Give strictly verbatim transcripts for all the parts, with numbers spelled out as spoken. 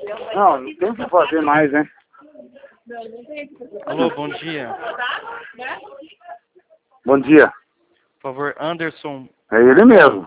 Não, não tem o que fazer mais, né? Alô, bom dia. Bom dia. Por favor, Anderson. É ele mesmo.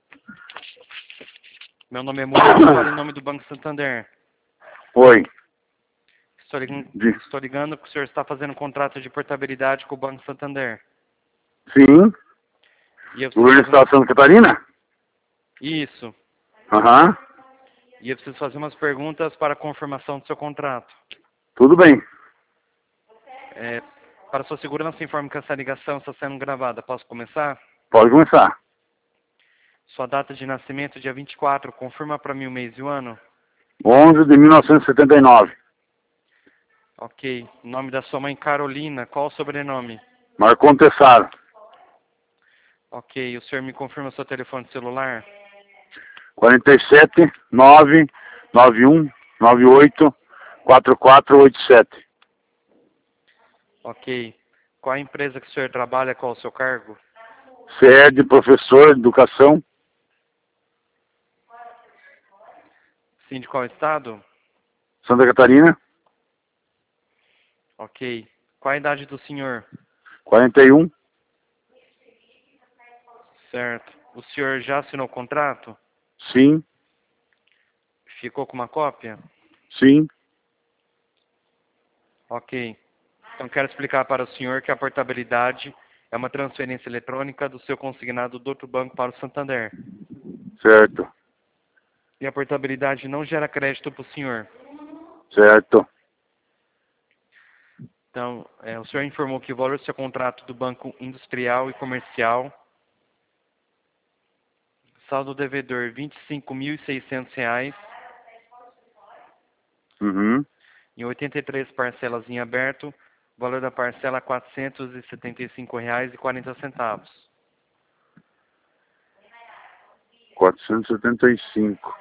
Meu nome é Murilo, falo em nome do Banco Santander. Oi. Estou ligando, De... estou ligando porque o senhor está fazendo um contrato de portabilidade com o Banco Santander. Sim. E eu O preciso governo do fazer Estado uma... de Santa Catarina? Isso. Aham. E eu preciso fazer umas perguntas para a confirmação do seu contrato. Tudo bem. É, para sua segurança, informe que essa ligação está sendo gravada. Posso começar? Pode começar. Sua data de nascimento, dia vinte e quatro. Confirma para mim o mês e o ano. onze de mil novecentos e setenta e nove. Ok. Nome da sua mãe, Carolina. Qual o sobrenome? Marcon Tessaro. Ok. O senhor me confirma seu telefone celular? quarenta e sete, nove, nove um, nove oito, quatro quatro oito sete. Ok. Qual a empresa que o senhor trabalha? Qual o seu cargo? C E D, professor de educação. Sim, de qual estado? Santa Catarina. Ok. Qual a idade do senhor? quarenta e um. Certo. O senhor já assinou o contrato? Sim. Ficou com uma cópia? Sim. Ok. Então quero explicar para o senhor que a portabilidade é uma transferência eletrônica do seu consignado do outro banco para o Santander. Certo. E a portabilidade não gera crédito para o senhor. Certo. Então, é, o senhor informou que o valor do seu contrato do Banco Industrial e Comercial, saldo devedor vinte e cinco mil e seiscentos reais, Uhum. em oitenta e três parcelas em aberto, o valor da parcela quatrocentos e setenta e cinco reais e quarenta centavos. quatrocentos e setenta e cinco.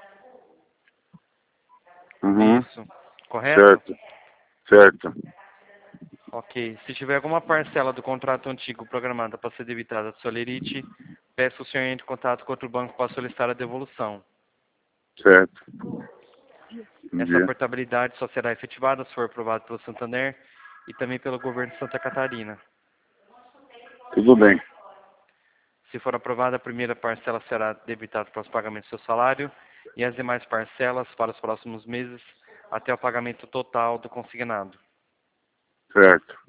Uhum. Isso. Correto? Certo. Certo. Ok. Se tiver alguma parcela do contrato antigo programada para ser debitada da Solerite, peço que o senhor entre em contato com outro banco para solicitar a devolução. Certo. Bom Essa dia. portabilidade só será efetivada se for aprovada pelo Santander e também pelo governo de Santa Catarina. Tudo bem. Se for aprovada, a primeira parcela será debitada para os pagamentos do seu salário e as demais parcelas para os próximos meses até o pagamento total do consignado. Certo.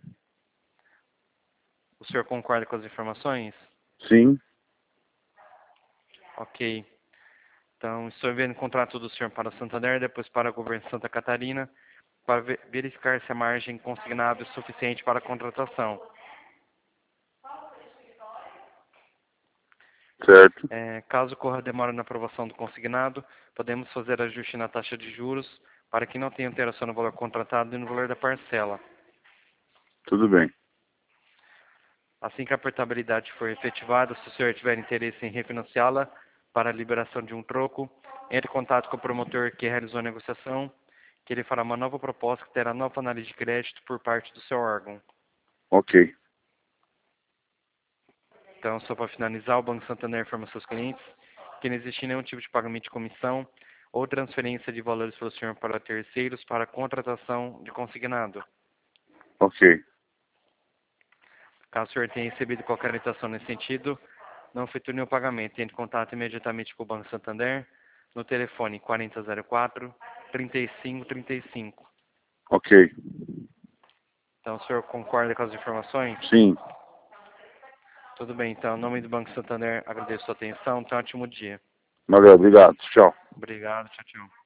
O senhor concorda com as informações? Sim. Ok. Então, estou enviando o contrato do senhor para o Santander, depois para o governo de Santa Catarina, para ve- verificar se a margem consignada é suficiente para a contratação. Certo. É, caso ocorra demora na aprovação do consignado, podemos fazer ajuste na taxa de juros para que não tenha alteração no valor contratado e no valor da parcela. Tudo bem. Assim que a portabilidade for efetivada, se o senhor tiver interesse em refinanciá-la para a liberação de um troco, entre em contato com o promotor que realizou a negociação, que ele fará uma nova proposta que terá nova análise de crédito por parte do seu órgão. Ok. Então, só para finalizar, o Banco Santander informa seus clientes que não existe nenhum tipo de pagamento de comissão ou transferência de valores pelo senhor para terceiros para a contratação de consignado. Ok. Caso o senhor tenha recebido qualquer orientação nesse sentido, não efetue nenhum pagamento. Entre em contato imediatamente com o Banco Santander no telefone quarenta zero quatro, trinta e cinco trinta e cinco. Ok. Então, o senhor concorda com as informações? Sim. Tudo bem, então, em nome do Banco Santander, agradeço a sua atenção. Tenha um ótimo dia. Valeu. Obrigado. Tchau. Obrigado, tchau, tchau.